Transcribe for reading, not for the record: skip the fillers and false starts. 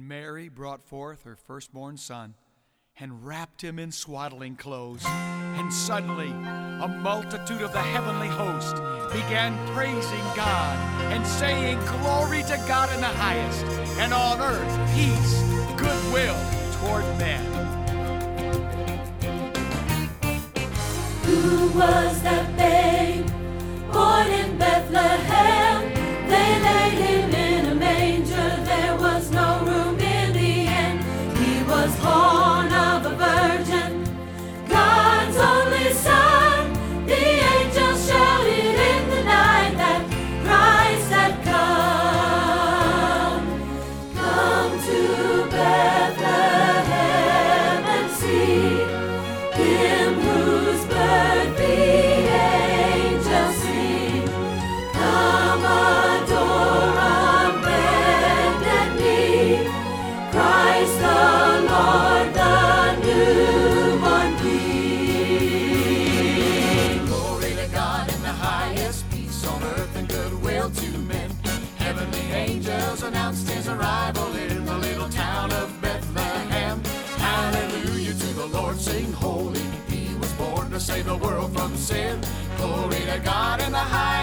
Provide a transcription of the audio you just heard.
Mary brought forth her firstborn son and wrapped him in swaddling clothes. And suddenly a multitude of the heavenly host began praising God and saying, "Glory to God in the highest, and on earth peace, goodwill toward men." Who was that babe born in Bethlehem? They laid him in a manger, there was no room in the inn. He was born of a virgin, God's only Son. The angels shouted in the night that Christ had come. Come to Bethlehem and see him whose birth the angels sing. Come adore on bended knee, Christ the Lord, the newborn King. Glory to God in the highest, peace on earth and goodwill to men. Heavenly angels announced his arrival in the little town of Bethlehem. Hallelujah to the Lord, sing holy. He was born to save the world from sin. Glory to God in the highest.